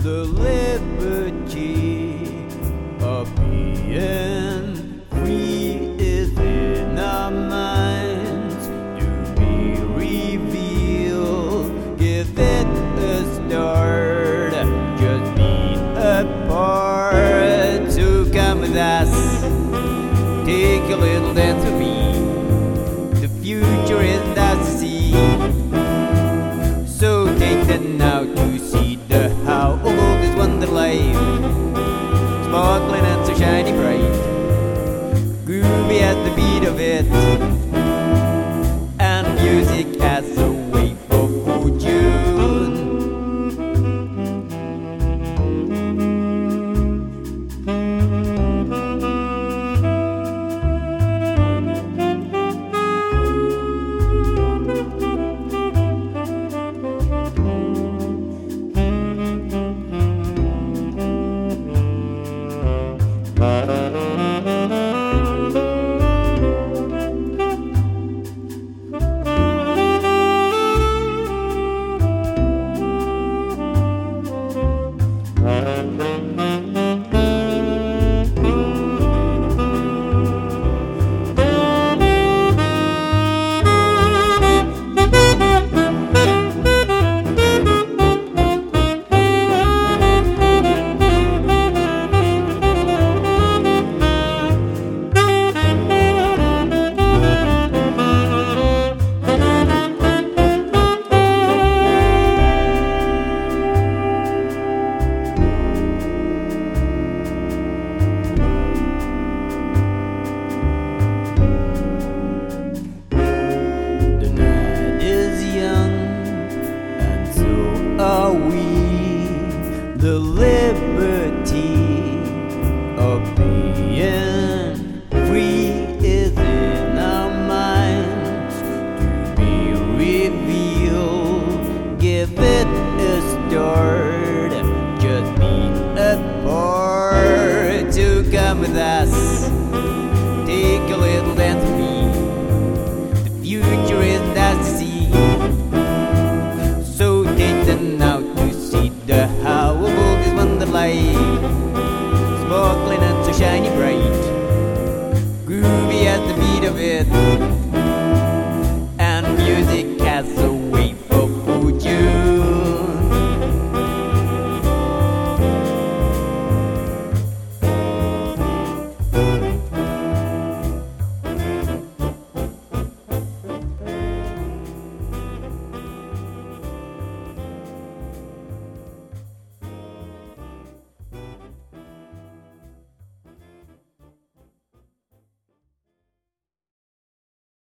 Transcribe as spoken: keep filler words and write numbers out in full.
the liberty of being free is in our minds to be revealed. Give it a start, just be a part. So come with us, take a little dance with me. The future is the sea. So take that now to see the how old is wonder life, sparkling and so shiny bright, groovy at the beat of it.